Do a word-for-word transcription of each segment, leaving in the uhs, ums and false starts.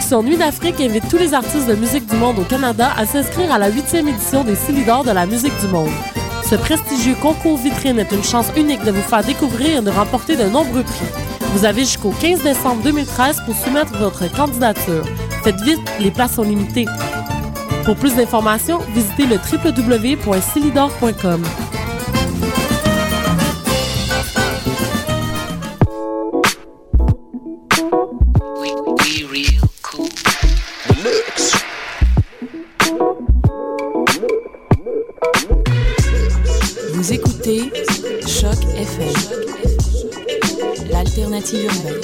production Nuit d'Afrique invite tous les artistes de musique du monde au Canada à s'inscrire à la huitième édition des Silidor de la musique du monde. Ce prestigieux concours vitrine est une chance unique de vous faire découvrir et de remporter de nombreux prix. Vous avez jusqu'au quinze décembre deux mille treize pour soumettre votre candidature. Faites vite, les places sont limitées. Pour plus d'informations, visitez le w w w point silidor point com. Vous écoutez Choc F M, l'alternative urbaine.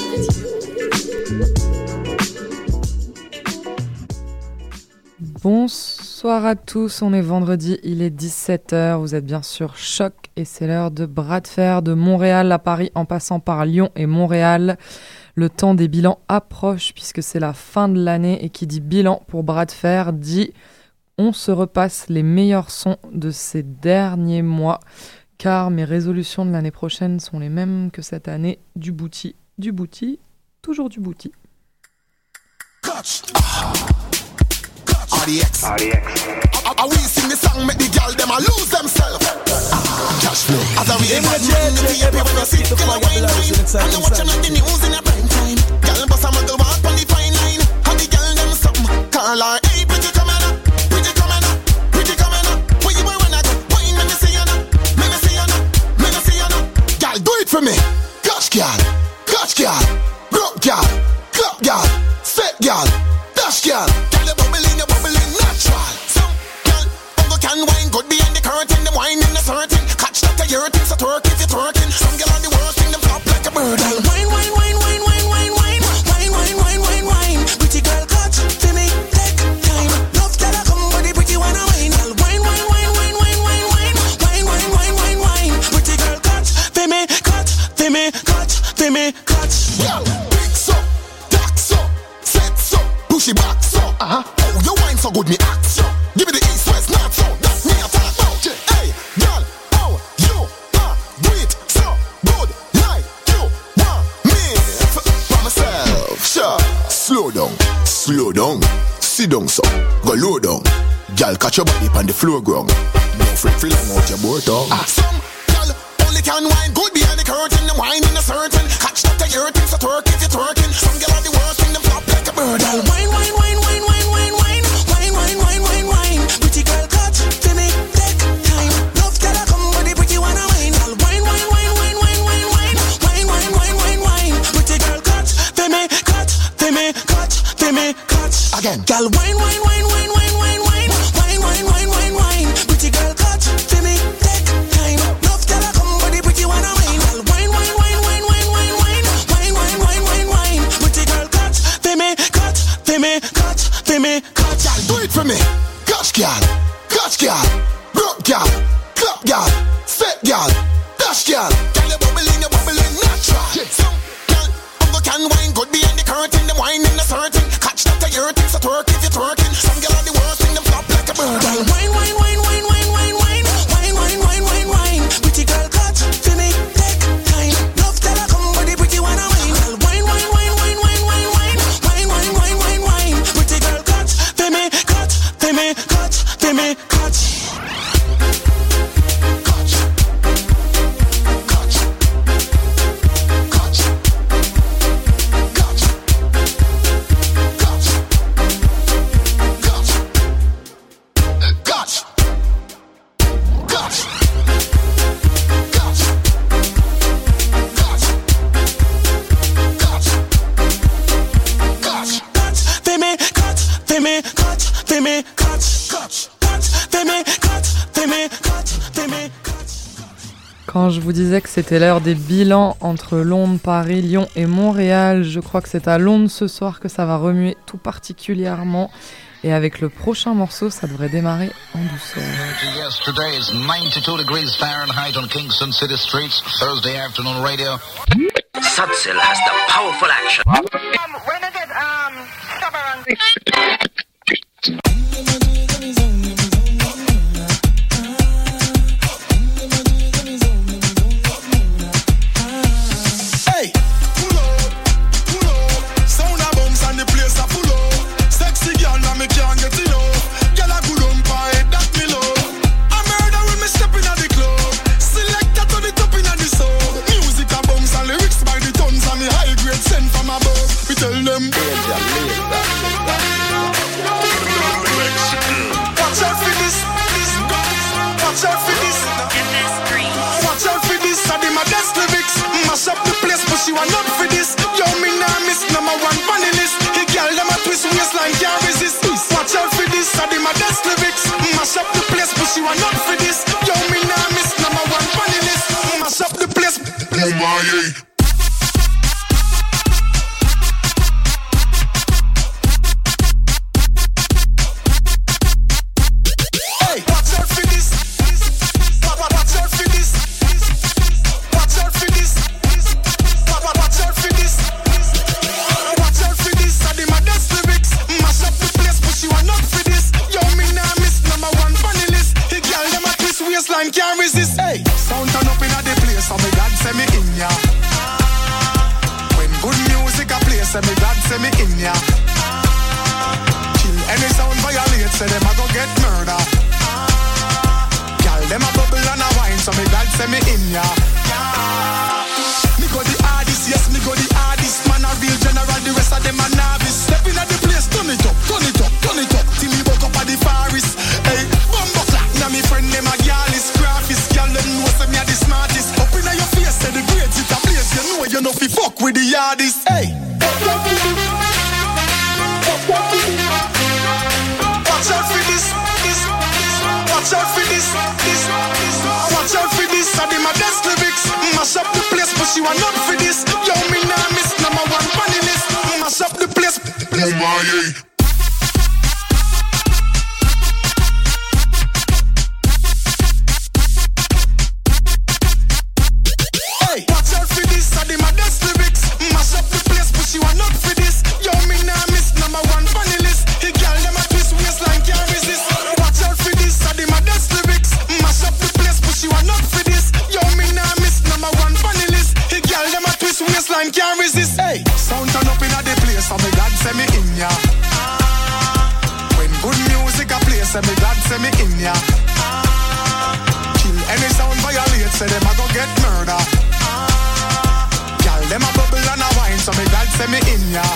Bonsoir à tous, on est vendredi, il est dix-sept heures, vous êtes bien sûr Choc et c'est l'heure de bras de fer de Montréal à Paris en passant par Lyon et Montréal. Le temps des bilans approche puisque c'est la fin de l'année et qui dit bilan pour bras de fer dit on se repasse les meilleurs sons de ces derniers mois car mes résolutions de l'année prochaine sont les mêmes que cette année, du booty, du booty, toujours du booty. R D X. R D X. I we sing the song, make the girl them a lose themselves. Cash flow. As a real man, in the V I P when you sit, girl a wine wine. And you watching on the news in a prime time. Girl bust a muggle walk on the fine line. And the girl them something. Call her, hey, pretty coming up, pretty coming up, pretty coming up. Where you were when I go? Wine, let me see you now, let me see you now, let me see you now. Girl, do it for me. Cash girl, cash girl, broke girl, club girl, set girl, dash girl. Girl, you bubbling, you bubbling natural. Some girl, bungo can wine, good behind the curtain. Them wine in the certain. Catch that to your thing, so twerk if you're twerking. Some girl on the worst thing, them flop like a bird. Girl, wine, wine, wine, wine, wine, wine, wine, wine, wine, wine, wine, wine. Pretty girl, catch for me, take time. Love girl, I come with the pretty one a wine. Girl, wine, wine, wine, wine, wine, wine, wine, wine, wine, wine, wine, wine. Pretty girl, catch for me, catch for me, catch for me, catch. Girl, big so, dark so, set so, pushy back so. Uh huh. Oh, your wine so good, me act so. Give me the east, west, north, so. That's me I talk about. Hey, girl, oh, you are do it so good, like you want me for myself. Sure, slow down, slow down, sit down, so go low down. Girl, catch your body on the floor ground. Don't freak, feel like out your board tongue. Ah, some girl only can wine good behind the curtain. Them wine in a certain. Catch that to your thing, so twerk if you're twerking. Some girl are the worst thing, them flop like a bird. Girl, wine, wine, wine, wine, wine, wine, wine, wine, wine, wine, wine, wine. Pretty girl, catch for me, take time. Love girl, I come with the pretty one a wine. Girl, wine, wine, wine, wine, wine, wine, wine, wine, wine, wine, wine, wine. Pretty girl, catch for me, catch for me, catch for me, catch. Again, girl, wine, wine, wine, wine, wine, wine, wine, wine, wine, wine, wine, wine. Pretty girl, catch for me, take time. Love girl, I come with the pretty one a wine. Girl, wine, wine, wine, wine, wine, wine, wine, wine, wine, wine, wine, wine. Pretty girl, catch for me, catch for me, catch for me, catch. Girl, do it for me. Catch girl, catch girl, broke girl, club girl, set girl, dash girl. Girl, you bubbling, you bubbling natural. Some girl, bungo can wine good behind the curtain. Them wine in a certain. Catch that to your thing, so twerk if you're twerking. Some girl are the worst thing, them flop like a bird. Girl, wine, wine, wine, wine, wine, wine, wine, wine, wine, wine, wine, wine. Pretty girl, catch for me, take time. Love girl, I come with the pretty one a wine. Girl, wine, wine, wine, wine, wine, wine, wine, wine, wine, wine, wine, wine. Pretty girl, catch for me, catch for me, catch for me, catch. Catch, catch, catch, catch, catch, catch, catch, catch, catch, catch, catch, catch, catch, for me, catch, for me, catch, for me, catch, catch, catch, for me, catch, for me, catch, for me, catch. Quand je vous disais que c'était l'heure des bilans entre Londres, Paris, Lyon et Montréal, je crois que c'est à Londres ce soir que ça va remuer tout particulièrement. Et avec le prochain morceau, ça devrait démarrer en douceur. Yes, today is ninety-two degrees Fahrenheit on Kingston City streets, Thursday afternoon radio. Sudsil has the powerful action. Um, Renegade, um, stubborn. Hey, pull up, pull up. Sound of bombs and the place a full up. Watch out for this. Watch out for this. I did my best lyrics. Mash up the place, but she want up for this. Yo, me nah miss number one funny list. He girl them a twist waistline can't resist. Watch out for this. I did my best lyrics. Mash up the place, but she want up for this. Yo, me nah miss number one funny list. Mash up the place. Oh my yeah. Can't resist, hey. Sound turn up in a the place, so me God say me in ya. When good music a play, say me God say me in ya. Kill any sound violate, say them a go get murder. Girl, them a bubble and a wine, so me God say me in ya. Me go the hardest, yes, me go the hardest. Man a real general, the rest of them a novice. Step in a the place, turn it up, turn it up, turn it up. Till me woke up at the forest, hey. Bumbo clap, now me friend them a girl is graphist. Girl them know say me a the smartest. Up inna your face, say the grades it a place. You know you know fi fuck with the hardest, hey. Watch out for this, this, watch out for this, this, watch out for this. I did my best lyrics, mash up the place, but she want up for this. Yo, me nah miss number one funny list. Mash up the place, oh my yeah. Watch out for this, I did my best lyrics. Mash up the place, but she want up for this. Yo, me nah miss number one funny list. He girl them a twist waistline can't resist. Watch out for this, I did my best lyrics. Mash up the place, but she want up for this. Yo, me nah miss number one funny list. He girl them a twist waistline can't resist. Hey, sound turn up in a the place, so me God say me in ya. When good music a play, say me God say me in ya. Kill any sound violate, say them a go get murder. Girl, them a bubble and a wine, so me God say me in ya.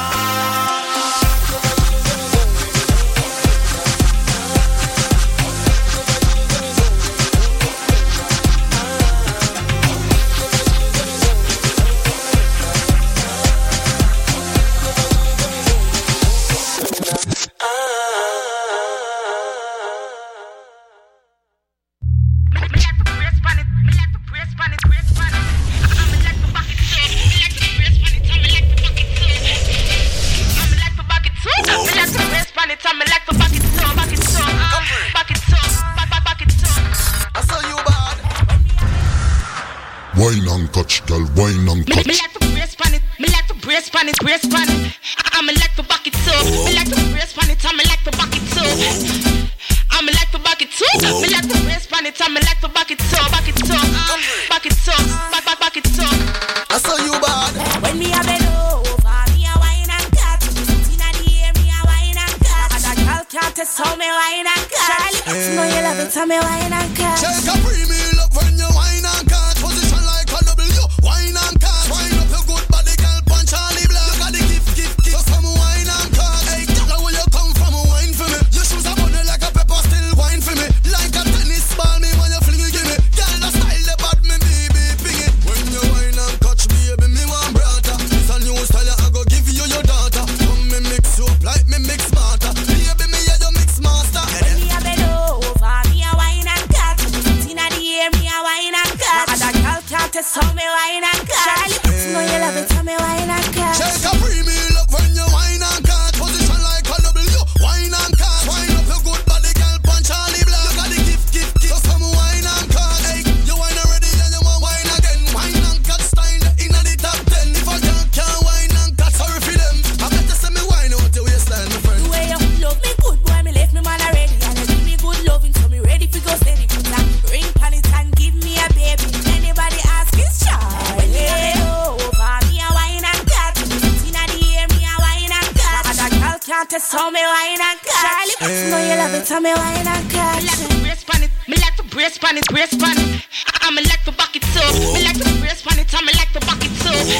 Wine and touch, girl, wine and touch. Me like to brace pan it, me like to brace pan it, brace pan it. I'm like to back it up. Me like to brace pan it, I'm like to back it up. I'm like to back it up. Me like to brace pan it, I'm like to back it up, back it up, back it up, back back back it up. I saw you bad. When me a bend over, me a wine and cut. Inna the air, me a wine and cut. And a girl can't test how me wine and cut. Charlie, you know you love it, how me wine and cut. Shake a premium love when you wine and cut. Position like a W, wine and cut. Wine up your good body, girl, punch Charlie Black. You got the gift, gift, gift. So come wine and cut. Hey, girl, where you come from, wine for me. Your shoes are bunny like a pepper, still wine for me. Like a tennis ball, me when you fling it, give me. Girl, the style, the bad, me baby, ping it. When you wine and catch me, baby, me want brother. This a new style, I go give you your daughter. Come me mix you up like me mix smarter. Baby, me yeah, you mix master. When me a bend over, me a wine and cut. Inna the air, me a wine and cut. And a girl can't test how me wine and cut. Charlie, you know you love it, how me wine and cut. Shake a premium love when you wine and cut. Position like a W, wine and cut. Wine up your good body, girl, punch Charlie Black. You got the gift, gift, gift. So come wine and cut. Hey, you wine already and you want wine again. Wine and cut style inna the top ten. If a girl can't wine and cut, sorry for them. I better say me wine out your waistline, my friend. The way you love me good, boy, me left me man already. And you give me good loving, so me ready for go steady. Put a ring pan it and give me a baby. Anybody ask is Charlie. When me a bend over, me a wine and cut. Inna the air, me a wine and cut. And a girl can't test how me wine and cut. Charlie, you know you love it, how me wine and cut. Me like to brace pan it, me like to brace pan it, brace pan it. I'm like to back it up. Me like to brace pan it, I'm like to back it up.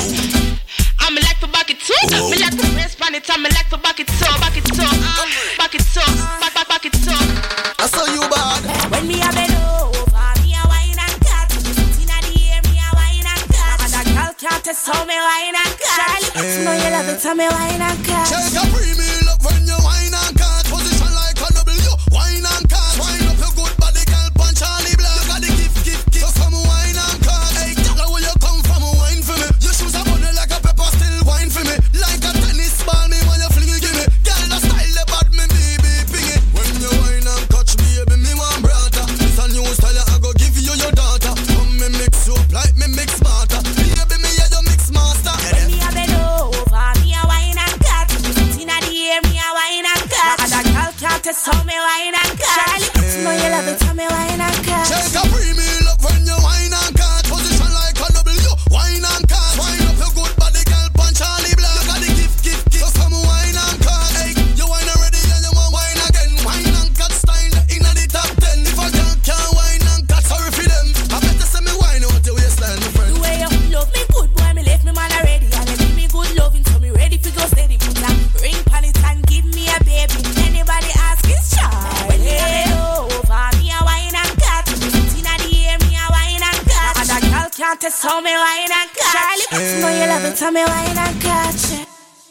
I'm like to back it up. Me like to brace pan it, I'm like to back it up, back it up, back it up, back back back it up. I saw you bad. When me a bend You know you love it, tell me wine and catch. Take a premium love when you wine and catch. Position like a W, wine and catch. Wine up your good body, girl, punch Charlie Black. You got the gift, gift, gift. So come wine and catch. Hey, girl, where you come from, wine for me. Your shoes are bunny like a pepper, still wine for me. Like a tennis ball, me when you fling it, give me. Girl, the style, the bad, me baby, ping it. When you wine and catch, baby, me want brother. It's a new style, I go give you your daughter. Come me mix you up like me mix smarter. Baby, me yeah, you mix master. When me a bend over, me a wine and catch. Sitting at the air, me a wine and catch. And a girl can't test how me wine and catch. You know you love it, tell me wine and catch. Take a premium love when you wine and catch. Position like a W, wine and catch. Wine up your good body, girl, punch Charlie Black. You got the gift, gift, gift. So come wine and catch. Hey, you wine already and you want wine again. Wine and catch style in the top ten. If a girl can't wine and catch, sorry for them. I better say me wine out your waistline, my friend. The way you love me good, boy, me left me man already. And you give me good loving, so me ready for go steady. Put a ring pan it and give me a baby. Anybody ask is Charlie. When me a bend over, me a wine and catch. Sitting at the air, me a wine and catch. And a girl can't test how me wine and catch. Charlie, you know you love it, tell me wine and catch.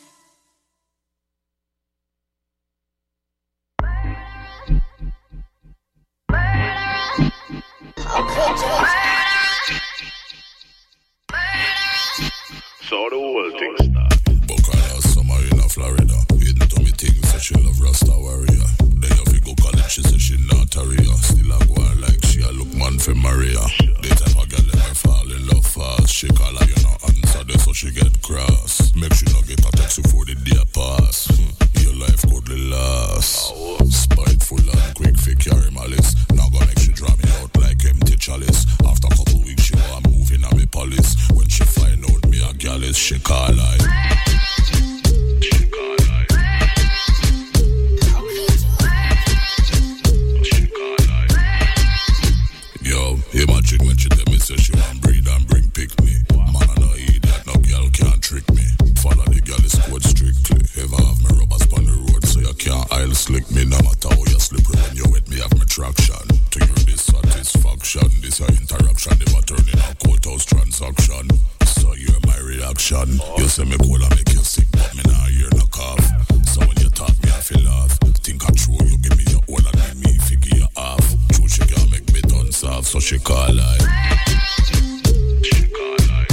So the whole thing start. Bucana summer in a Florida. Hidden to me things that she love Rasta warrior. Then you fi go college, she say she not a Ria. Still a go on like she a look man for Maria. They time a girl let her fall in love fast. She call her, you know, answer this so she get cross. Make sure not get a text before the day pass. Hmm. Your life could last. Spiteful and quick fi carry malice. Now gonna make she draw me out like empty chalice. After a couple weeks she want moving on me police. When she find out me a girl is she call like. She call like. She call like. Yo, imagine when she tell me say she want breed and bring pick me. Man I no idiot, no girl can't trick me. Follow the girl is code strictly. Ever have me rubbers on the road so you can't aisle slick me. No matter how you slippery when you wet me have me traction. To your dissatisfaction, this your interaction. Never turning a courthouse transaction. So you're my reaction. You say me cold and make you sick, but me nah hear no cough. So when you talk me I feel laugh. Think I true, you give me your all and leave me figure you half. True she can't make me done soft, so she call like. She call like.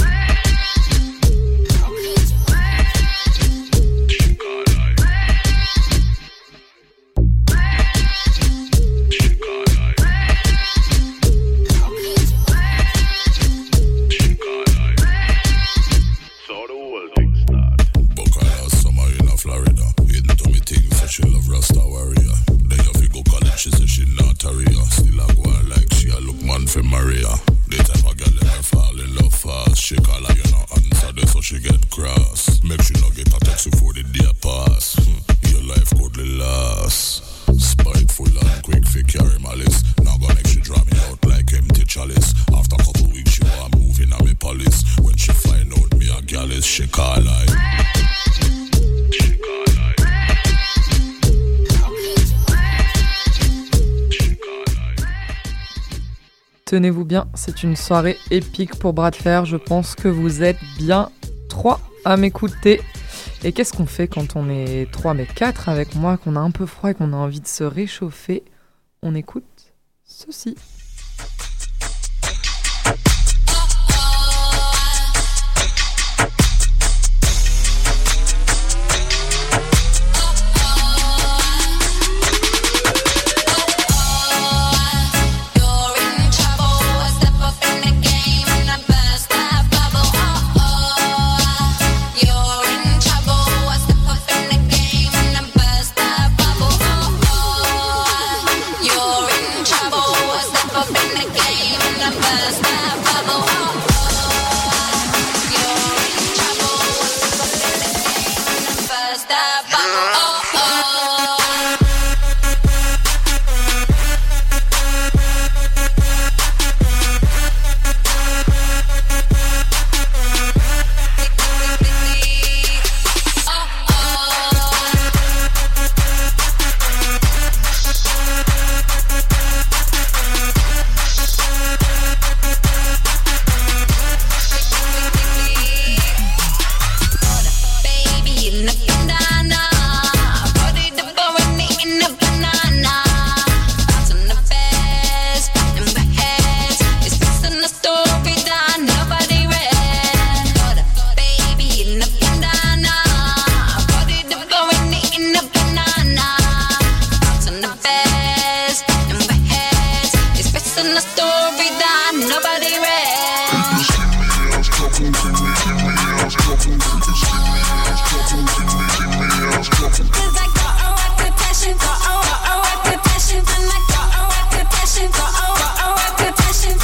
She call like. She call like. She call like. So the whole thing start. Bucana summer in a Florida. Hidden to me things that she love Rasta warrior. Then you fi go college, she say she not a Ria. Still a go on like she a look man for Maria. They time a girl let her fall in love fast. She call her, you know, answer this so she get cross. Make sure not get a text before the day pass. Hmm. Your life could last. Spiteful and quick fi carry malice. Now gonna make she draw me out like empty chalice. After a couple weeks she want moving on me police. When she find out me a girl is she call like. She call like. She call like. Tenez-vous bien, c'est une soirée épique pour Bras de Fer. Je pense que vous êtes bien trois à m'écouter. Et qu'est-ce qu'on fait quand on est trois mais quatre avec moi, qu'on a un peu froid et qu'on a envie de se réchauffer? On écoute ceci. in the story that nobody read. Cause I got a reputation, got a, got a reputation, and I got a reputation, got a, got a reputation.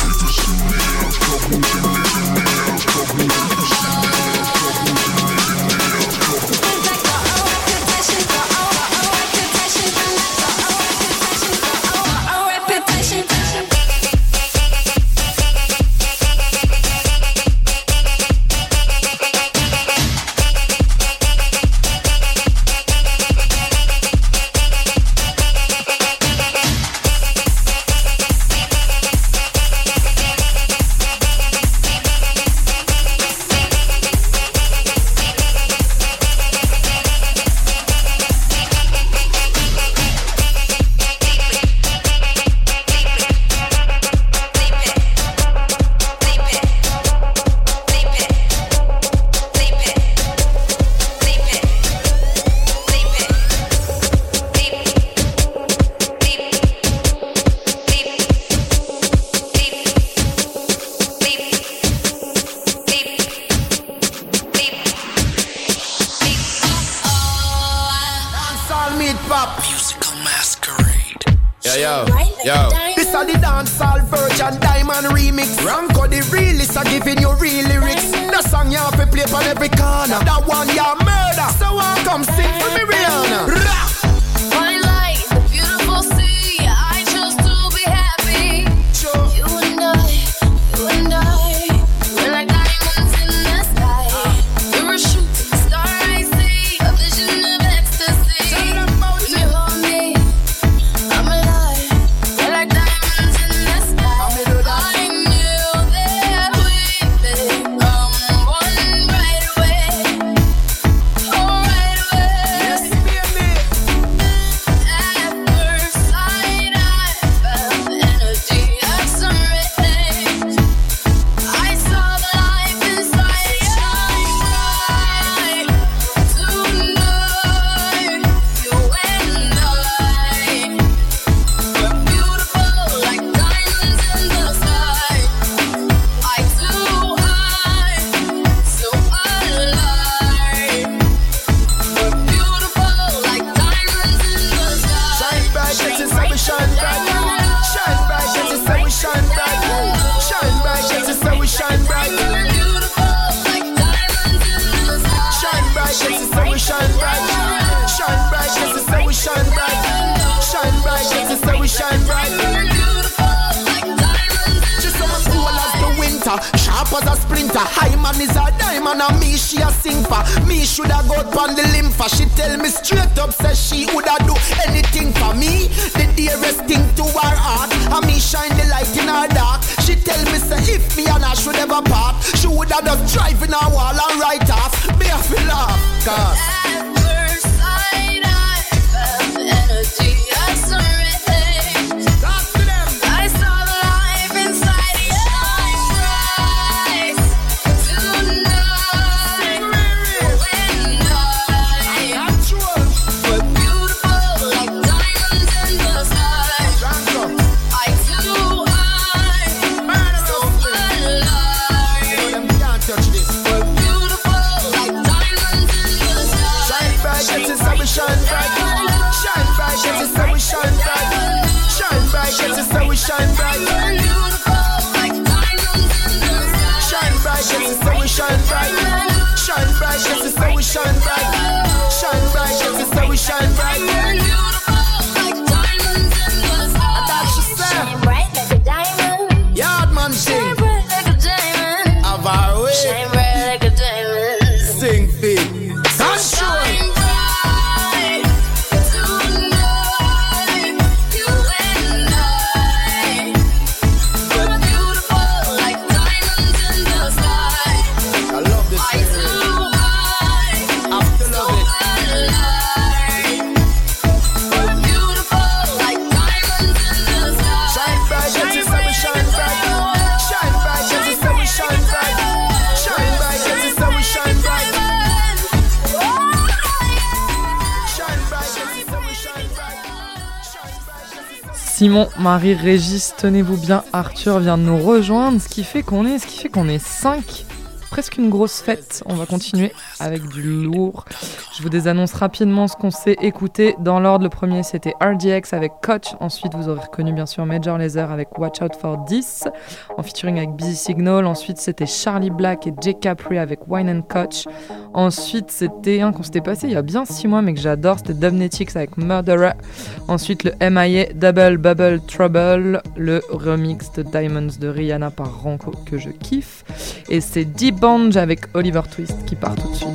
Simon, Marie, Régis, tenez-vous bien, Arthur vient de nous rejoindre, ce qui fait qu'on est, ce qui fait qu'on est cinq. Presque une grosse fête. On va continuer avec du lourd. Je vous désannonce rapidement ce qu'on s'est écouté. Dans l'ordre, le premier c'était R D X avec Coach. Ensuite, vous aurez reconnu bien sûr Major Lazer avec Watch Out for This en featuring avec Busy Signal. Ensuite, c'était Charlie Black et Jay Capri avec Wine and Coach. Ensuite, c'était un qu'on s'était passé il y a bien six mois mais que j'adore. C'était Dubnetics avec Murderer. Ensuite, le M I A Double Bubble Trouble, le remix de Diamonds de Rihanna par Ranko que je kiffe. Et c'est Deep Banj avec Oliver Twist qui part tout de suite.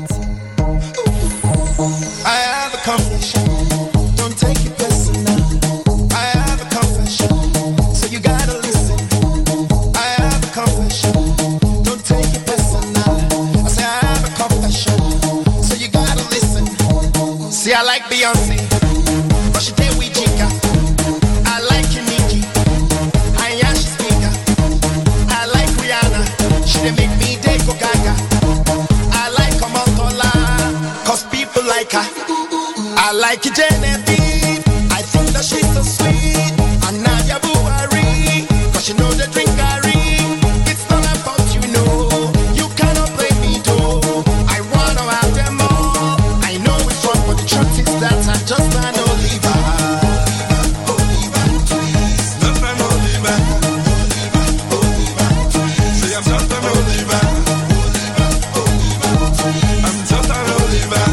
I have a confession, don't take it personal. I have a confession, so you gotta listen. I have a confession, don't take it personal. I say I have a confession, so you gotta listen. See, I like Beyonce, but she did we jigga. I like Nicki, I am she speaker. I like Rihanna, she did make me day go gaga. I like Omotola, cause people like her. I like Genevieve, I think that she's so sweet. And Nadia Buhari, cause she know the drink Gary. It's not about you know, you cannot play me though. I wanna have them all, I know it's wrong, but the truth is that I'm just an Oliver. Oliver, please, not an Oliver. Oliver, Oliver, say I'm just an Oliver. I'm just an Oliver.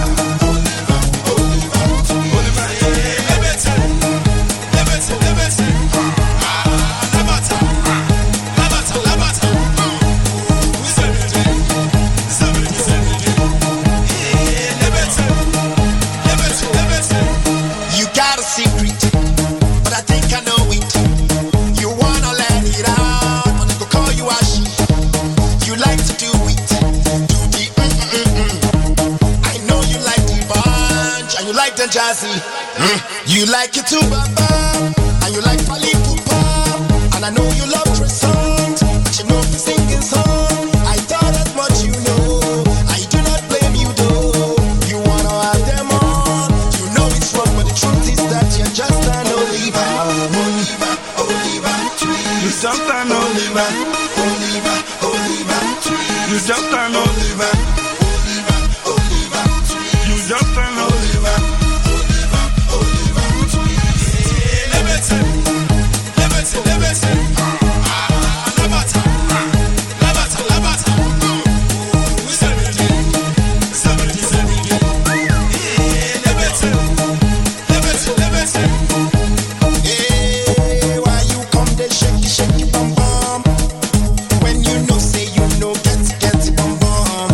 You got a secret, but I think I know it. You wanna let it out, but they go call you a she. You like to do it, do the mm-mm-mm. I know you like the bunch, and you like the jazzy. Mm. You like it too, Baba, and you like Pali Pupa. And I know you love Trey songs, but you know the singing song. I thought as much you know, I do not blame you though. You wanna have them all, you know it's wrong, but the truth is that you're just an Oliver. Oliver, Oliver, you just an Oliver. Oliver, Oliver, you just an Oliver. Oliver, Oliver, you just an Oliver. Oliver, Oliver, yeah, let me tell you, let me tell you, let me tell you. Ah, Labata, Labata, Labata, ooh, seventy, seventy, seventy, yeah, let me tell you, let me tell you, let me tell you. Hey, why you come there shake it, shake it, bum bum? When you know say you know get it, get it, bum bum.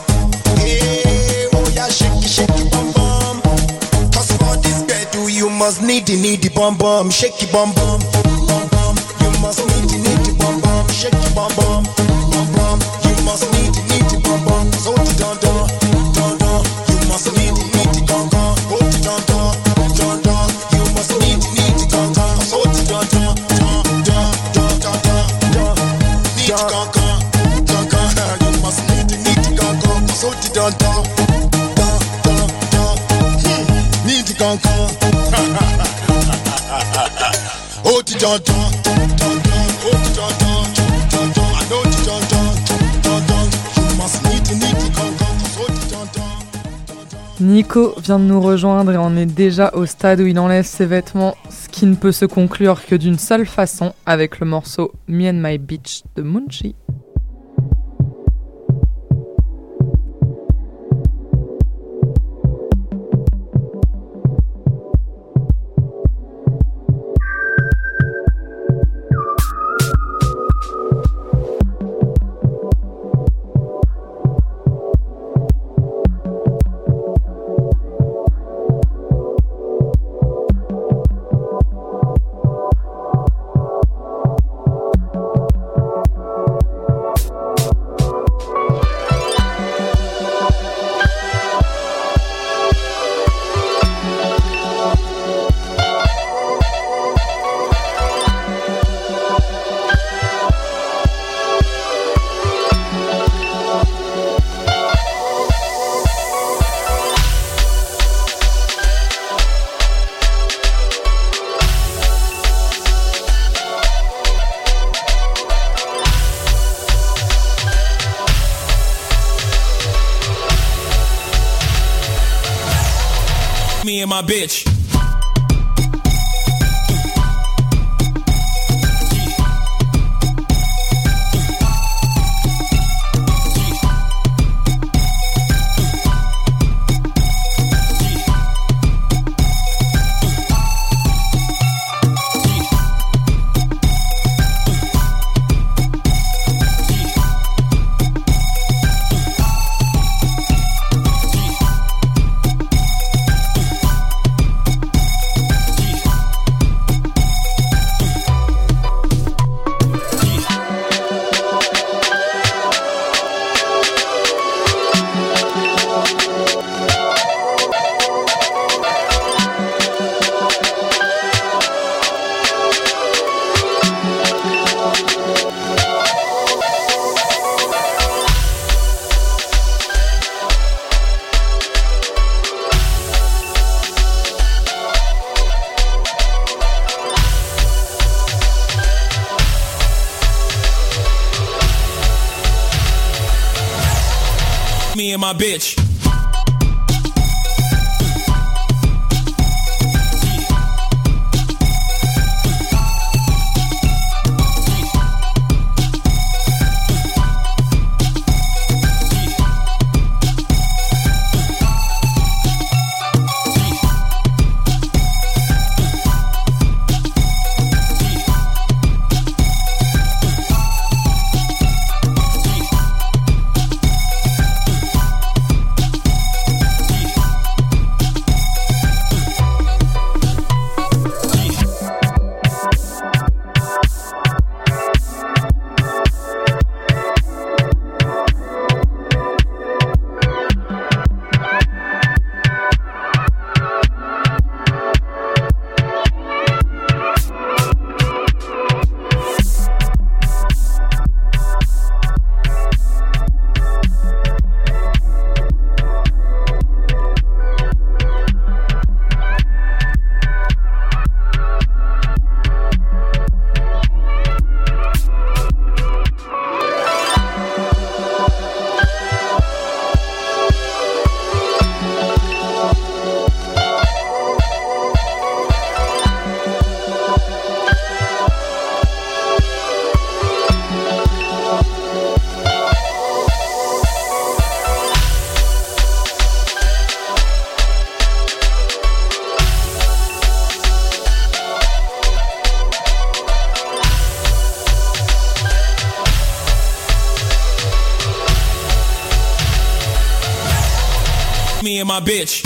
Hey, oh yeah, shake it, shake it, bum bum. Cause for this bedu you must need the need the bum bum, shake it, bum bum, bum bum. You must need the need the bum bum, shake it, bum bum, bum bum. You must need the need the bum bum, so hold it down, down, down, down. You must need the need the gong gong, hold it down, down, down, down. You must need the need the gong gong, so hold it down, down, down, down, down, down, down. Need the gong gong, gong gong. You must need the need the gong gong, so hold it down, down, down, down, down. Hmm. Need the gong gong. Hold it down, down, down, down. Hold it down, down, down, down. I know it down, down, down, down. You must need the need the gong gong, so hold it down, down. Nico vient de nous rejoindre et on est déjà au stade où il enlève ses vêtements, ce qui ne peut se conclure que d'une seule façon, avec le morceau Me and My Bitch de Munchie. and my bitch. Me and my bitch. Me and my bitch.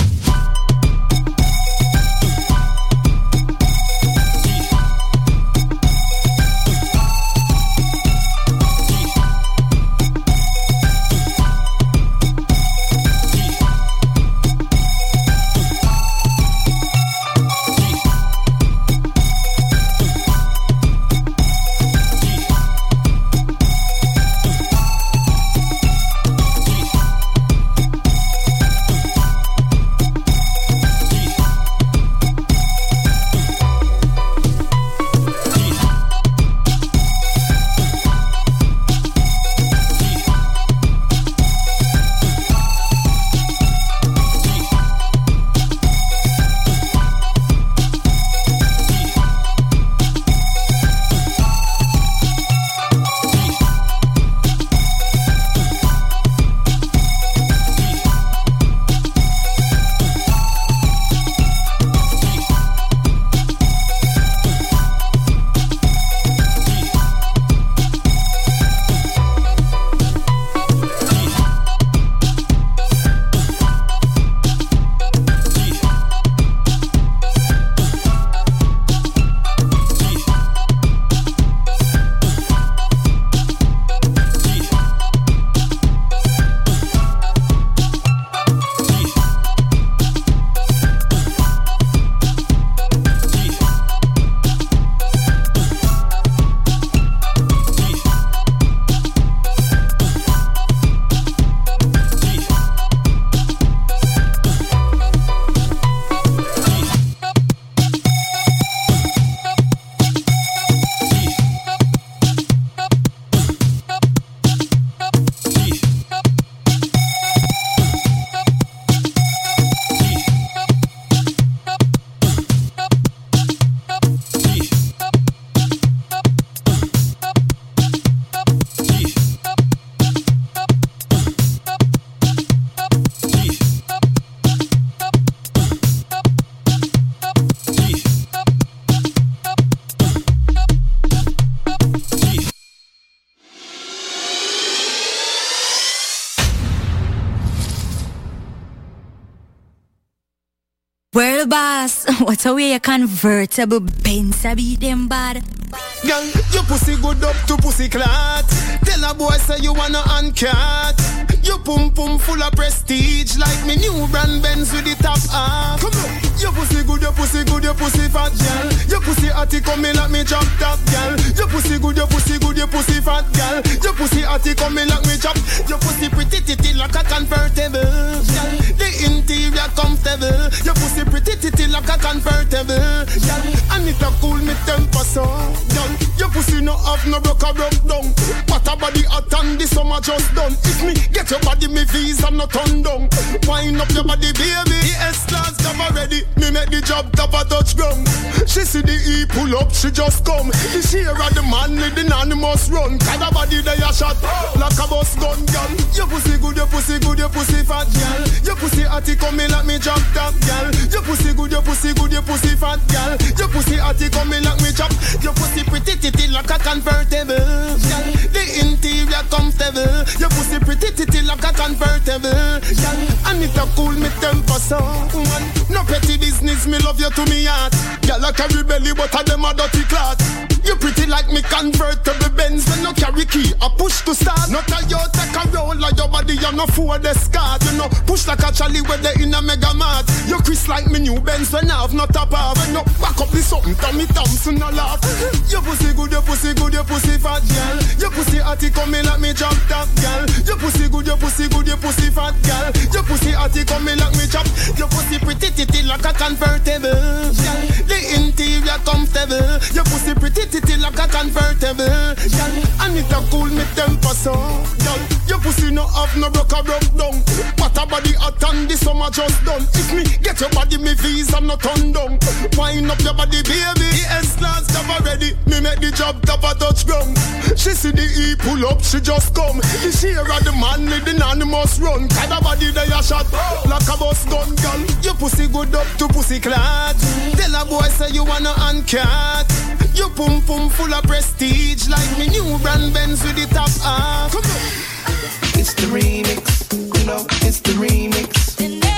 boss. What a way a convertible Benz I beat them bad. Girl, your pussy good up to pussy clot. Tell a boy say you wanna uncut. Your pum pum full of prestige, like me new brand Benz with the top off. Come on, your pussy good, your pussy good, your pussy fat girl. Your pussy atty coming like me chop top girl. Your pussy good, your pussy good, your pussy fat girl. Your pussy atty coming like me chop. Your pussy pretty titty like a convertible. Girl, the interior comfortable. Your pussy pretty titty like a convertible. Girl, and it a cool me temper so. Girl, your pussy no have no broke a broke down. What a body hot and the summer just done. If me get your body, me visa no turn down. Wind up your body, baby. The S-Class cover ready. Me make the job top a touch ground. She see the E pull up, she just come. The share of the man with the anonymous run. Kind of body they a shot like a bus gun, girl. Your pussy good, your pussy good, your pussy fat, girl. Your pussy atty coming like me drop top, girl. Your pussy good, your pussy good, your pussy fat, girl. Your pussy atty coming like me chop. Your pussy pretty titty like a convertible, girl. The interior comfortable. Your pussy pretty titty like a convertible, girl. And it a cool me temper so, man. No petty business, me love you to me heart. Girl I carry belly but a them a dirty clot. You pretty like me convertible Benz. When no carry key, I push to start. Not a you take a roll like your body, you no for the scar. You know, push like a Charlie with the in a mega mart. You Chris like me new Benz when I have not a bar. When you back up the something, Tommy Thompson no laugh. Your pussy good, your pussy good, your pussy fat, girl. Your pussy atty coming like me chop top, girl. Your pussy good, your pussy good, your pussy fat, girl. Your pussy atty coming like me chop. Your pussy pretty titty like a convertible, girl. The interior comfortable. Your pussy pretty titty like a convertible, girl. And it a cool me temper so, girl. Your pussy no have no broke a broke down. What a body hot and the summer just done. If me get your body, me visa no turn down. Wind up your body, baby. The S-Class cover ready. Me make the job top a touch ground. She see the E pull up, she just come. The share of the man with the anonymous run. Kind of body they a shot like a bus gun, girl. Your pussy good up to pussy clot. Tell a boy say you wanna uncut. Your pum pum full of prestige, like me new brand Benz with the top off. Come on. It's the remix, you know, it's the remix.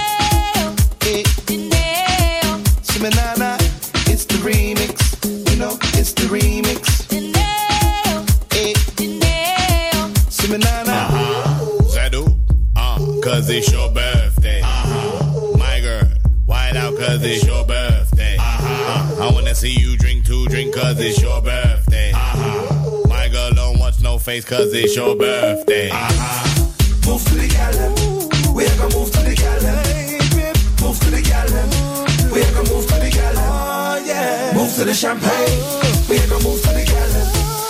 Hey. Simanana, it's the remix, you know, it's the remix. Hey. Simanana. Uh-huh. Zedu, uh, cause it's your birthday. Uh-huh. My girl, white out cause it's your birthday. Uh-huh. Uh, I wanna see you drink two drink cause it's your birthday. Uh-huh. My girl don't watch no face cause it's your birthday. Uh-huh. Move to the gallon, we are gonna move to the gallon. Move to the gallon, we are gonna move to the gallon. Oh, yeah. Move to the champagne, we are gonna move to the gallon.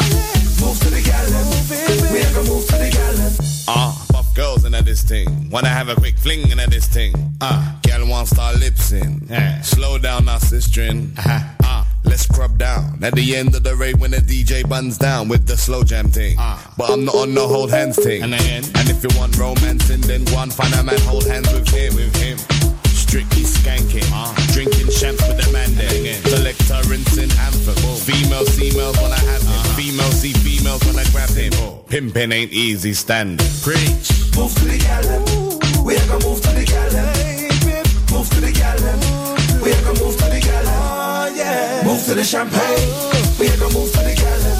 Move to the gallon, we are gonna move to the gallon. Ah, uh, buff girls into this thing. Wanna have a quick fling into this thing. Ah, uh, girl want start lipsing. Yeah. Slow down our sistering. Ah, uh-huh. uh, let's scrub down. At the end of the rave when the D J buns down with the slow jam thing. Uh, but I'm not on the hold hands thing. And, then, and if you want romancing, then go and find a man hold hands with him, with him. Strictly skanking, uh, drinking champs with the man there. Selector rinsing anthem. Female, females wanna have him. Uh, female see females wanna grab him. Oh. Pimping ain't easy standing. Preach. Move to the gallon, we are gonna move to the gallon. Move to the gallon, we are gonna move to the gallon. Oh, yeah. Move to the champagne, we are gonna move to the gallon.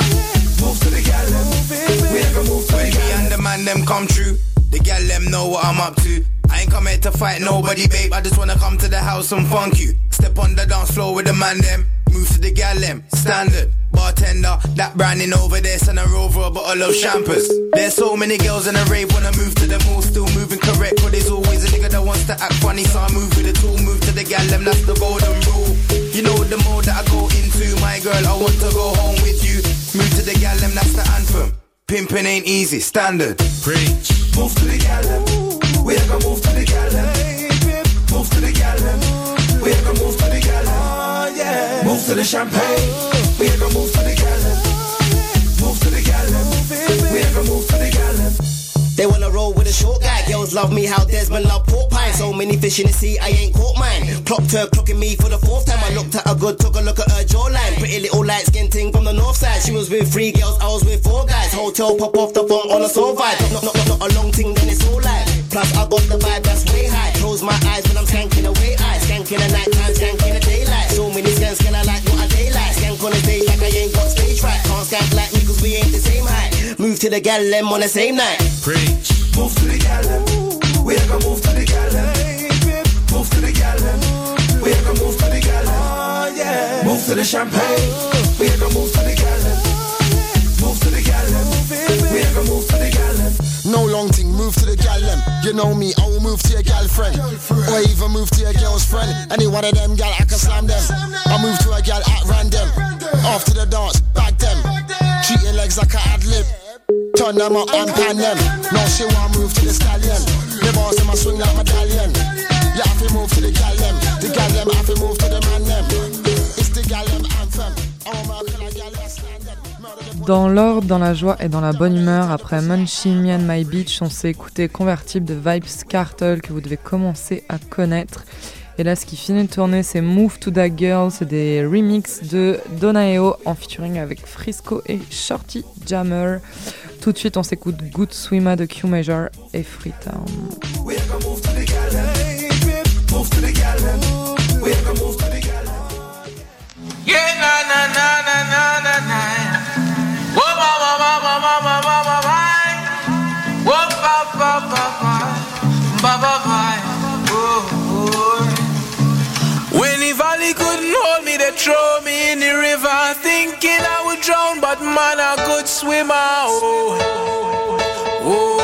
Move to the gallon, we are gonna move to the gallon. Me and the man them come true. The gal them know what I'm up to. I ain't come here to fight nobody, babe. I just wanna come to the house and funk you. Step on the dance floor with the man them. Move to the gal them, standard. Bartender, that branding over there, send her over a bottle of champers. There's so many girls in a rave, wanna move to them all, still moving correct. But there's always a nigga that wants to act funny, so I move with the tool, move to the gal them, that's the golden rule. You know the mode that I go into, my girl, I want to go home with you. Move to the gal them, that's the anthem. Pimping ain't easy, standard. Preach. Move to the gal them, we are gonna move to the gal them. Move to the gal them, we are gonna move to the gal them. Oh, yeah. Move to the champagne, we are gonna move to the gal them. Move to the gal them, we are gonna move to the gal them. They wanna roll with a short guy. Girls love me how Desmond love pork pie. So many fish in the sea, I ain't caught mine. Clocked her, clocking me for the fourth time. I looked at her good, took a look at her jawline. Pretty little light skin ting from the north side. She was with three girls, I was with four guys. Hotel pop off the phone on a soul vibe. Not, not, not, not a long thing, then it's all like Plus I got the vibe that's way high. Close my eyes when I'm skanking away eyes. Skanking at night time, skanking at daylight. So many skanks can I like what a daylight. Skank on the stage like I ain't got stage fright. Can't skank like me cause we ain't the same height. Move to the gal them on the same night. Preach. Move to the gal them. We are gonna move to the gal them. Move to the gal them. We are gonna move to the gal them. Oh, yeah. Move to the champagne. We are gonna move to the gal them. Move to the gal them. We are gonna move to the gal them. No long thing, move to the gal them. You know me, I will move to your girlfriend. Or even move to your girl's friend. Any one of them gal, I can slam them. I move to a gal at random. After the dance, bag them. Treat your legs like a ad-lib. Turn them up and pan them. Now she want move to the stallion. The boss in my swing like medallion. You have to move to the gal them. The gal them have to move to the man them. It's the gal them anthem. Oh my God, gal them stand them. Dans l'ordre, dans la joie et dans la bonne humeur, après Munchie Me and My Beach, on s'est écouté Convertible de Vybz Kartel que vous devez commencer à connaître. Et là, ce qui finit de tourner, c'est Move to That Girl, c'est des remixes de Donaeo en featuring avec Frisco et Shorty Jammer. Tout de suite, on s'écoute Good Swimmer de Q Major et Freetown. Yeah, na na na na na na na. Whoa, whoa, whoa, whoa, whoa, whoa, whoa, whoa, whoa. Whoa, ba, ba, ba, ba, ba, ba, ba. Whoa, whoa. When the valley couldn't hold me, they throw me in the river, thinking I would drown, but man, a good swimmer. Oh, oh,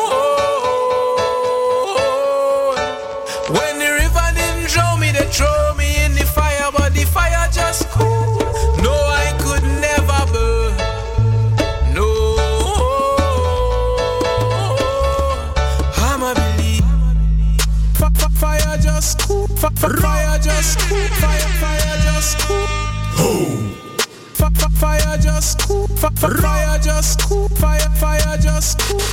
oh. When the river didn't drown me, they throw me in the fire, but the fire just cool. No, I could never burn. No, I'm a believe. F- f- fire just cool. F- f- fire just cool. Fire, fire just cool. F- f- fire just cool. F- f- fire just cool. Fire, fire just cool.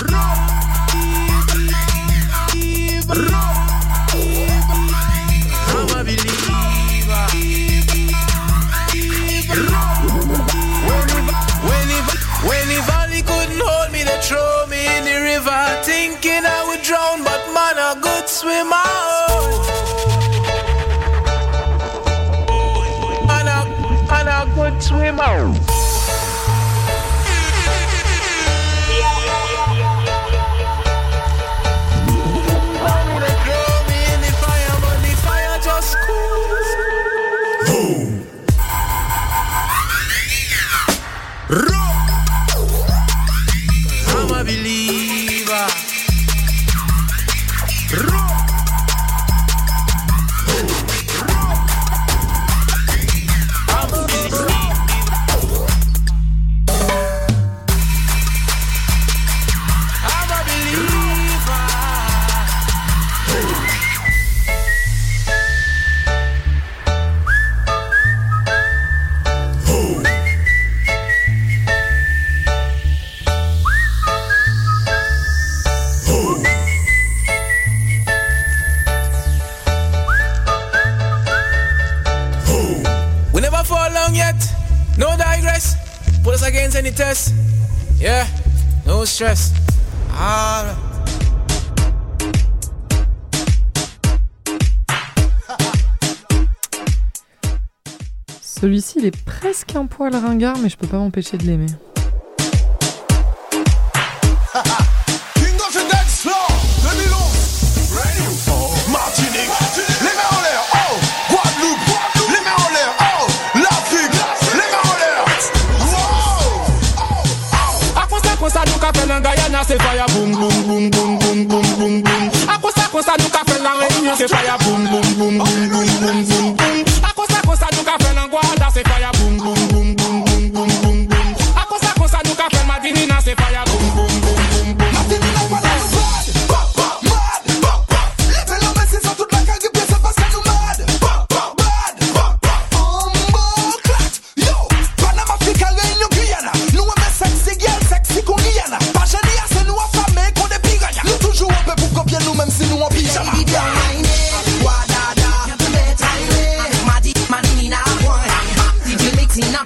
I'm a believer. When the, when the valley couldn't hold me, they throw me in the river, thinking I would drown, but man, a good swimmer. Man, a, man, a good swimmer. I'm a believer. No digress, put us against any test. Yeah, no stress. Alright. Celui-ci, il est presque un poil ringard, mais je peux pas m'empêcher de l'aimer. King of the dance floor, deux mille onze. Ready? Oh, Martinique, les mains en l'air. Oh, Guadeloupe, les mains en l'air. Oh, l'Afrique, les mains en l'air. Wow. A cosa cosa do café en Guyana, c'est fire boom boom boom boom boom boom boom boom. A cosa cosa do café en Réunion, c'est fire boom boom boom boom boom boom boom boom. A cosa cosa do café en Guada, c'est fire boom boom boom boom boom boom boom boom. A cosa cosa do café en Madinina, c'est fire boom boom boom boom boom. Martinique, voilà, mad, pop, pop, mad, pop, pop. Mais là, mais c'est ça toute la cague, puis ça passe à nous mad, pop, pop, mad, pop, pop. Humble clat, yo, Panama, Africa, Réunion, Guyana. Nous, on met sexy girl, sexy qu'on Guyana. Pas génial, c'est nous affamés qu'on est piranha. Nous toujours un peu pour copier nous, même si nous en pyjama. Guadada, Metaile, Madi, Madinina, one. Did you mix in a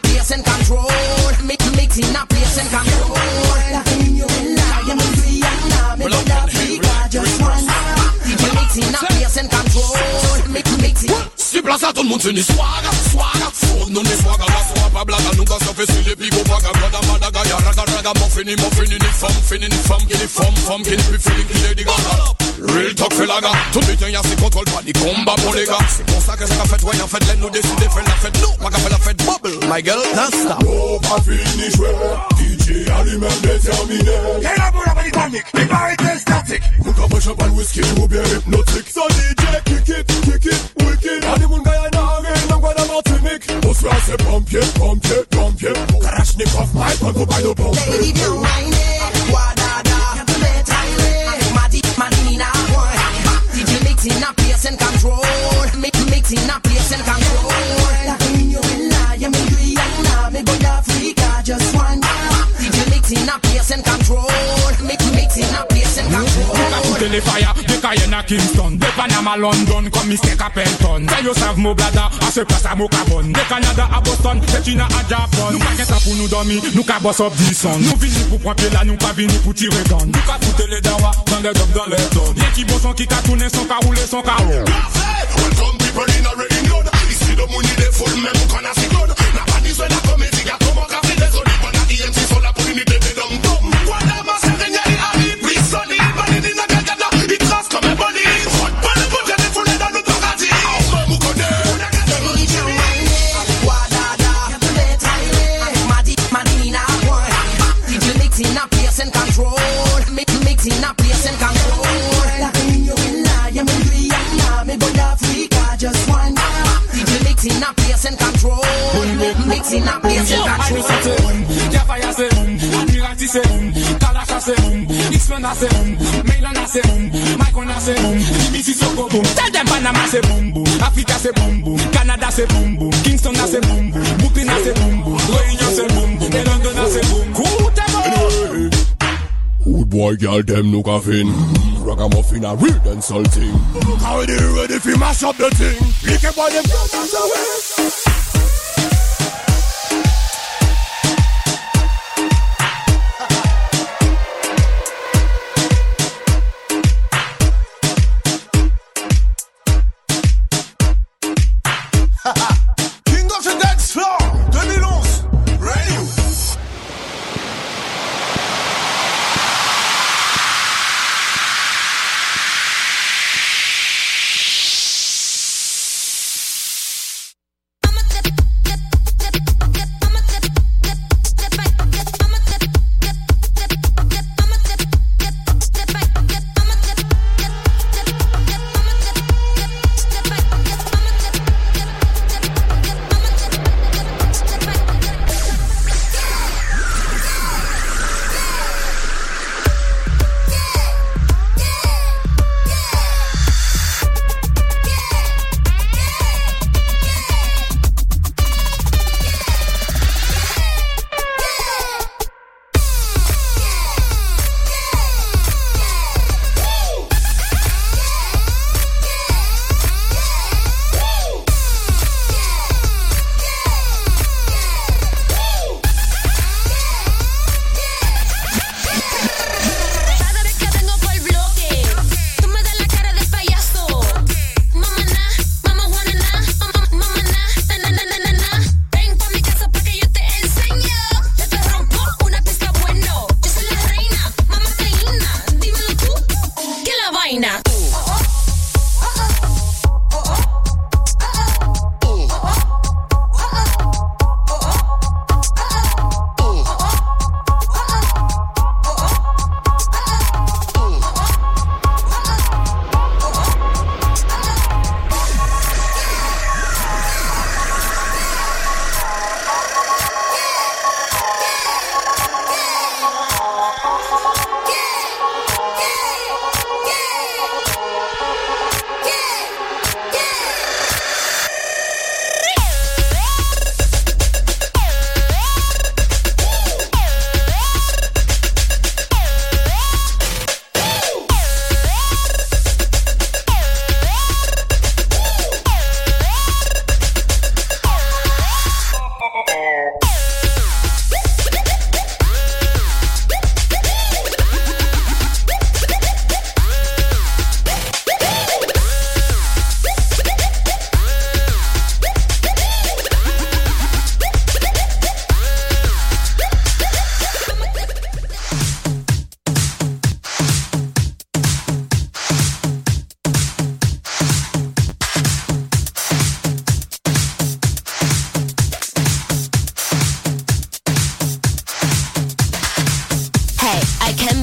le monde c'est ni swag, swag. Faut non ni swag, la soie pas blague. Nous gars ça fait si les pigots pas gada madaga. Ya raga raga, mon fini, mon fini, ni femme, fini, ni femme, qui ni femme, femme, qui ni plus fini, qui ni gaga. Real talk fait la gars. Tout le temps y'a ses contrôles, pas ni combat pour les gars. C'est pour ça que ça qu'a fait, ouais, en fait, l'aide nous décider, fait la fête, nous, pas qu'a fait la fête, bubble, my girl, don't stop. Oh, pas fini jouer, D J allume déterminé. Et la boule a pas dynamique, il paraît statique. Nous qu'après champagne whisky, ou bien hypnotique. So D J, kick it, kick it, wicked. Y'a des moun Guyana, rien dans quoi dans Martinique. On se fait assez pompier, pompier, pompier. Karachnikov, my punk, ou pas de pompier. Lady, don't whine it, wadada, bedtime, Madi, Madina, boy. D J mixing up, place and control. Mixing up, place and control. La Queen, yeah, me Guyana, me boy Africa, just one. D J mixing up, place and control. Mixing up, place and control. Écoutez les fire, de Cayenne à Kingston, de Panama London, comme mister Capleton. Ça yo savent mon blada, à ce place à Mocabon. De Canada à Boston, c'est China à Japon. Nous pas qu'un temps pour nous dormir, nous qu'à boss up dix ans. Nous venons pour prendre pied là, nous pas venir pour tirer gun. Nous qu'à foutre les dawa, dans les jobs dans les tonnes. Y'a qui bon son qui qu'a tourné son car roulé son car. Welcome people in a ready load. Ici de money des foules, même qu'on a si good. N'a pas dit la comédie, y'a comment qu'a fait des olives. On a I M C sur la pour l'unité des dom-dom. Voilà ma sérigne, y'a les habits, puis solide. Valide in a gagada, il trace comme un bolide. Rock pas le bout, y'a des foules dans notre paradis. On va mou connaître. Mixing up, place and control. Mixing up, place and control. La Queen, yeah, me Guyana, me boy Africa, just one. D J mixing up, place and control. Mixing up, place and control. Jafaya c'est boum, Admirati c'est boum, Kalacha c'est boum, X-Men a c'est boum, Mailan a c'est boum, Maikon a c'est boum, Ibisi Soko boum, tell them Panama c'est boum boum, Africa c'est boum boum, Canada c'est boum boum, Kingston a c'est boum boum, Brooklyn a c'est boum boum, Réunion c'est boum boum, et London a c'est boum. Cool, Good boy, girl, them no caffeine. Ragamuffin a real and salting. How they ready fi mash up the thing? Lick it by them brothers away. King of the Dance Floor twenty eleven, ready. I'ma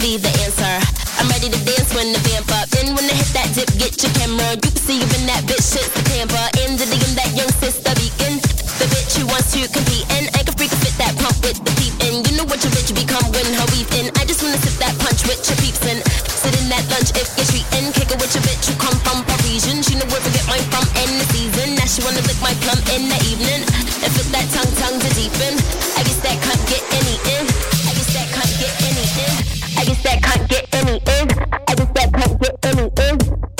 be the answer. I'm ready to dance when the vamp up. Then when I hit that dip, get your camera. You can see you in that bitch, shit's the Tampa. In the in that young sister beacon. The bitch who wants to compete and I can freak fit that pump with the peep in. You know what your bitch become when her weave in. I just wanna sip that punch with your peeps in. Sit in that lunch if you're treating. Kick it with your bitch who come from Parisian. She know where to get mine from in the season. Now she wanna lick my plum in the evening. And fit that tongue tongue to deepen. I guess that can't get any in. I guess that can't get any in. I guess that can't get any in. I guess that can't get any in.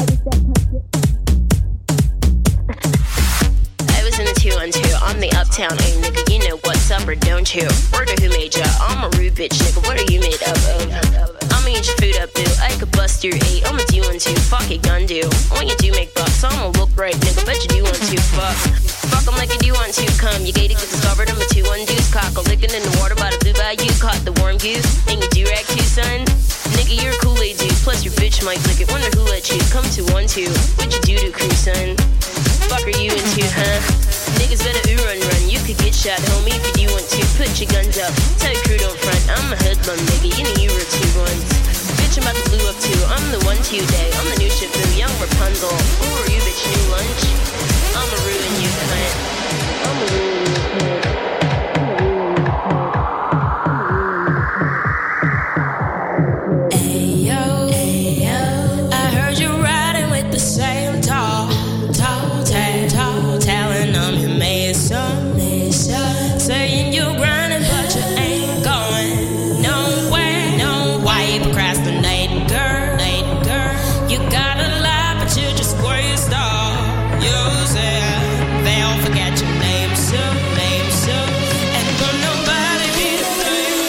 I was in the two on two. I'm the uptown A nigga. You know what's up or don't you? Word of who made ya? I'm a rude bitch nigga. What are you made up of? I'ma eat your food up, boo. I could bust your eight. I'ma do one two. Fuck it, gun do. When you do make bucks, I'ma look right, nigga. Bet you do want to. Fuck. Fuck 'em like you do want to. Come, you gated, get discovered. I'm a two one deuce. Cock a licking in the water by the blue bayou. Caught the warm goose. And you do rag too, son. Nigga, you're a Kool-Aid dude. Plus your bitch might lick it. Wonder who let you come to one two. What you do to crew, son? Fuck are you into, huh? Niggas better ooh run run. You could get shot, homie, if you do want to. Put your guns up. Tell your crew don't front. I'm a hoodlum, nigga. You know you were two ones. Bitch, I'm about to blue up too. I'm the one to you day. I'm the new ship boo, young Rapunzel. Who are you, bitch? New lunch? I'ma ruin you, cunt. I'ma ruin you, cunt. Saying you're grinding, but you ain't going nowhere. No, why you procrastinating, girl? girl? You got a lot, but you just waste all yourself. They'll forget your name soon, name soon. And will nobody be the same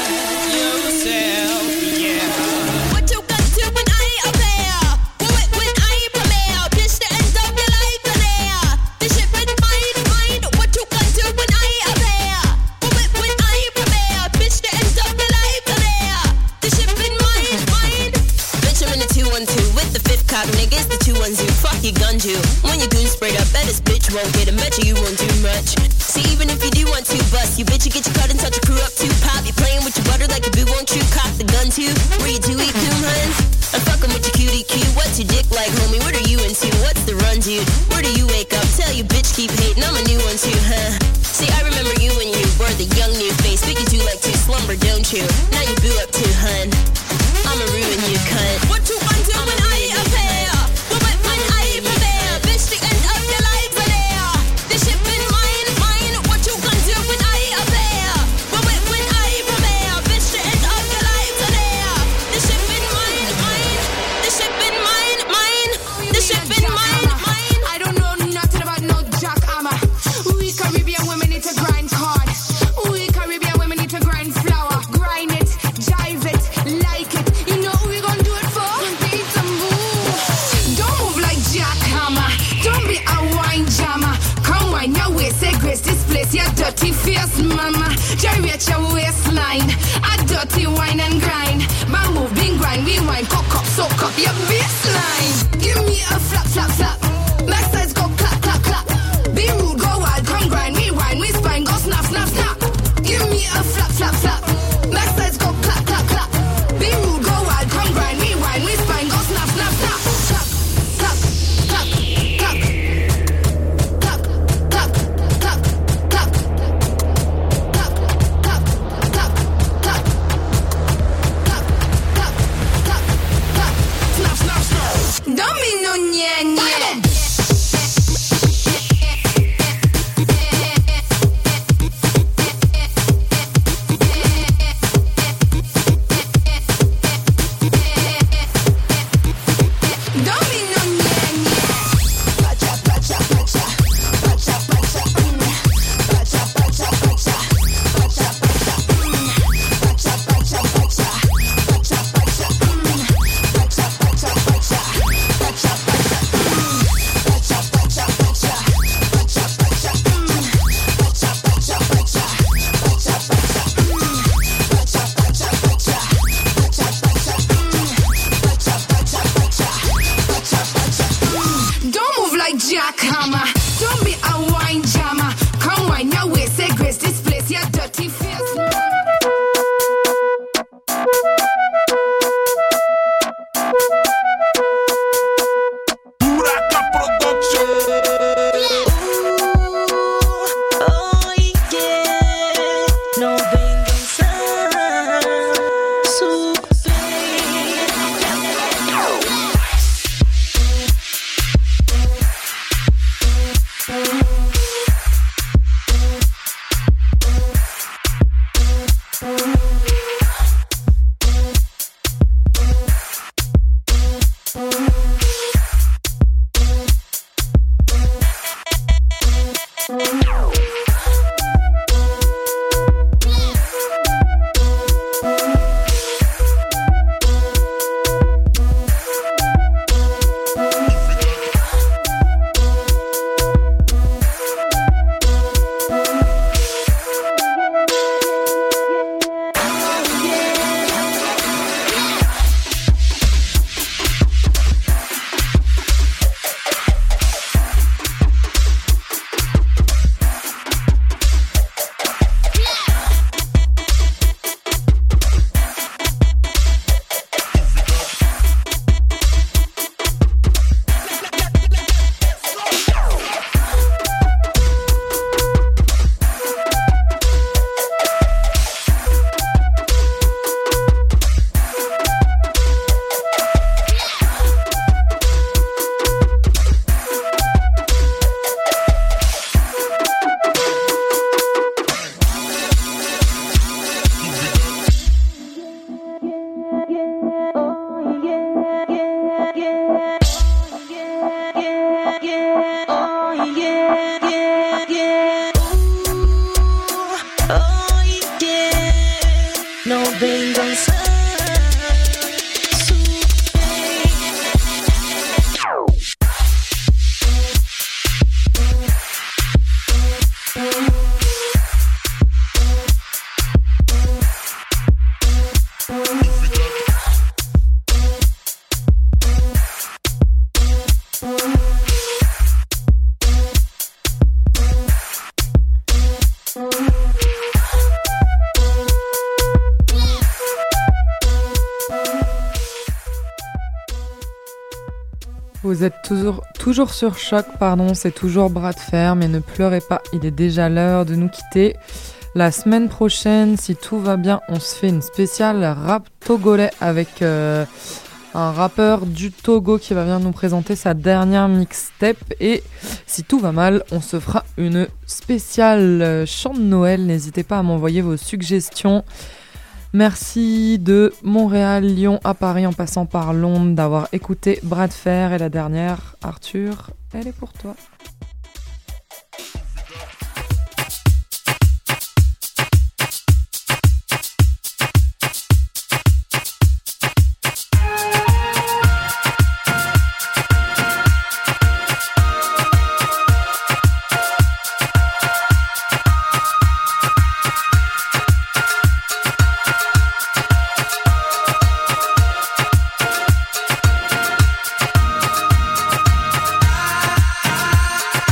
by yourself, yeah. What you gonna do when I ain't up there? When, when I ain't premier? Bitch, the end of your life in there. This shit been mine, mine. What you gonna do when I ain't up there? When, when I ain't premier? Bitch, the end of your life in there. This shit been mine, mine. Bitch, I'm in the two one two with the fifth cock, nigga. It's the two one two. Fuck your gun you. When your goon sprayed up, bet this bitch won't get him. Bet you, you won't do much. See, even if you do want to bust, you bitch, you get your cut and touch your crew up too. Pop, you playing with your butter like a boo, won't you? Cock the gun too. Where you do eat coon, hun? I'm fucking with your cutie Q. What's your dick like, homie? What are you into? What's the run, dude? Where do you wake up? Tell you bitch keep hating. I'm a new one too, huh? See, I remember you when you were the young new face. But you do like to slumber, don't you? Now you boo up too, hun. I'ma ruin you, cunt. What you gonna do when I ain't up here? When, when, when I ain't premier? Bitch, the end of your life in there. This shit been mine, mine. What you gonna do when I ain't up here? When, when, when I ain't premier? Bitch, the end of your life in there. This shit been mine, mine. This shit been mine, mine. This shit been mine, mine. I don't know nothing about no jackhammer. We Caribbean women need to grind hard. We Caribbean women need to grind flour. Grind it, jive it, like it. You know who we gonna do it for? Beat the move. Don't move like jackhammer. Don't be a wine jammer. Come wine your waist, say grace this place. You dirty face, mama. Gyrate your waistline. A dirty wine and grind. Man move, bing grind, we wine, cock up, soak up your baseline. Give me a flap, flap, flap. Backsides go clap, clap, clap. Be rude, go wild, come grind, we wine, we spine, go snap, snap, snap. Give me a flap, flap, flap. Backsides go clap, clap, clap. Be rude, go wild, come grind, we wine, we spine, go snap, snap, snap. Clap, clap, clap, clap. Clap, clap, clap, clap. Clap, clap, clap, clap. Clap, clap, clap, clap. Snap, snap, snap. Don't be no nye, nye. Vous êtes toujours, toujours sur Choc, pardon, c'est toujours bras de fer, mais ne pleurez pas, il est déjà l'heure de nous quitter. La semaine prochaine, si tout va bien, on se fait une spéciale rap togolais avec euh, un rappeur du Togo qui va venir nous présenter sa dernière mixtape. Et si tout va mal, on se fera une spéciale chant de Noël. N'hésitez pas à m'envoyer vos suggestions. Merci de Montréal, Lyon à Paris en passant par Londres d'avoir écouté Bras de fer. Et la dernière, Arthur, elle est pour toi.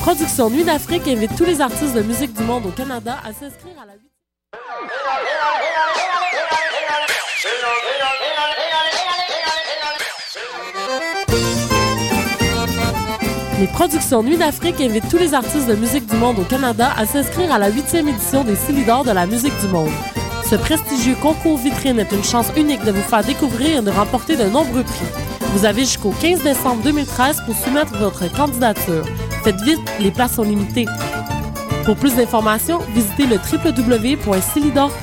productions Nuit d'Afrique invitent tous les artistes de musique du monde au Canada à s'inscrire à la huitième... Les productions Nuit d'Afrique invitent tous les artistes de musique du monde au Canada à s'inscrire à la huitième édition des Silidor de la musique du monde. Ce prestigieux concours vitrine est une chance unique de vous faire découvrir et de remporter de nombreux prix. Vous avez jusqu'au quinze décembre deux mille treize pour soumettre votre candidature. Faites vite, les places sont limitées. Pour plus d'informations, visitez le w w w point silidor point com.